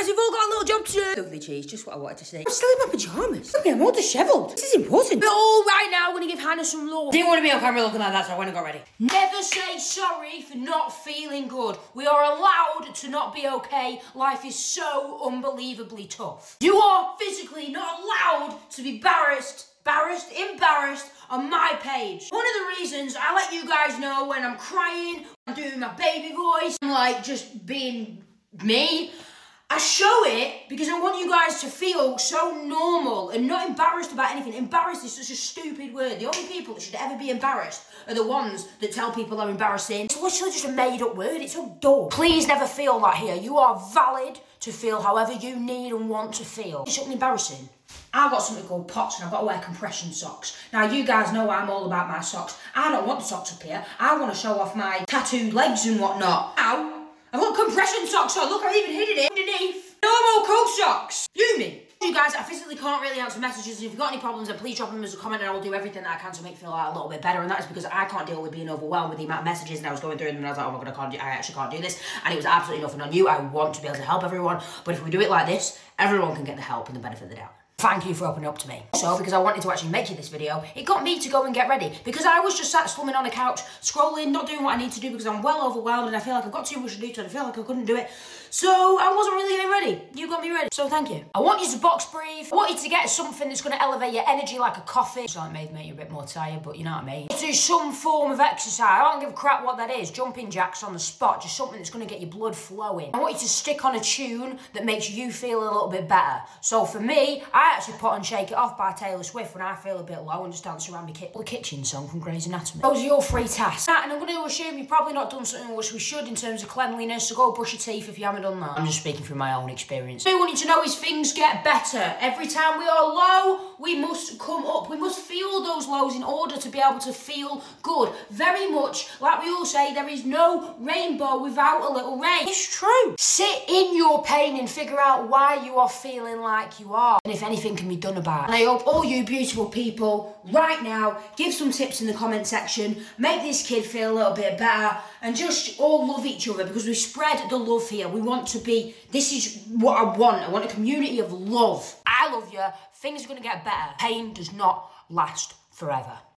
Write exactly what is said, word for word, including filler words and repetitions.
guys, we've all got a little job to do. Lovely cheese, just what I wanted to say. I'm still in my pyjamas. Look at me, I'm all dishevelled. This is important. But all right now, we're going to give Hannah some love. Didn't want to be on camera looking like that, so I went and got ready. Never say sorry for not feeling good. We are allowed to not be okay. Life is so unbelievably tough. You are physically not allowed to be embarrassed, embarrassed, embarrassed on my page. One of the reasons I let you guys know when I'm crying, I'm doing my baby voice, I'm like just being me. I show it because I want you guys to feel so normal and not embarrassed about anything. Embarrassed is such a stupid word. The only people that should ever be embarrassed are the ones that tell people they're embarrassing. It's literally just a made up word. It's so dull. Please never feel that here. You are valid to feel however you need and want to feel. It's something embarrassing. I've got something called pots and I've got to wear compression socks. Now you guys know I'm all about my socks. I don't want the socks up here. I want to show off my tattooed legs and whatnot. Now, I've got compression socks on. Look, I even hidden it underneath. No more coat socks. You me. You guys, I physically can't really answer messages. If you've got any problems, then please drop them as a comment and I will do everything that I can to make you feel like a little bit better. And that is because I can't deal with being overwhelmed with the amount of messages, and I was going through them and I was like, oh my god, I can't do, I actually can't do this. And it was absolutely nothing on you. I want to be able to help everyone. But if we do it like this, everyone can get the help and the benefit of the doubt. Thank you for opening up to me. So, because I wanted to actually make you this video, it got me to go and get ready. Because I was just sat slumming on the couch, scrolling, not doing what I need to do because I'm well overwhelmed and I feel like I've got too much to do and I feel like I couldn't do it. So, I wasn't really getting ready. You got me ready. So, thank you. I want you to box breathe. I want you to get something that's going to elevate your energy like a coffee. It's like maybe make you a bit more tired, but you know what I mean. Do some form of exercise. I don't give a crap what that is. Jumping jacks on the spot. Just something that's going to get your blood flowing. I want you to stick on a tune that makes you feel a little bit better. So, for me, I actually put on Shake It Off by Taylor Swift when I feel a bit low and just dance around my ki the kitchen song from Grey's Anatomy. Those are your three tasks. And I'm going to assume you've probably not done something which we should in terms of cleanliness, so go brush your teeth if you haven't done that. I'm just speaking from my own experience. What I want you to know is things get better. Every time we are low, we must come up. We must feel those lows in order to be able to feel good. Very much like we all say, there is no rainbow without a little rain. It's true. Sit in your pain and figure out why you are feeling like you are, and if anything can be done about it. And I hope all you beautiful people right now give some tips in the comment section, make this kid feel a little bit better, and just all love each other because we spread the love here. We want to be, this is what I want. I want a community of love. I love you. Things are going to get better. Pain does not last forever.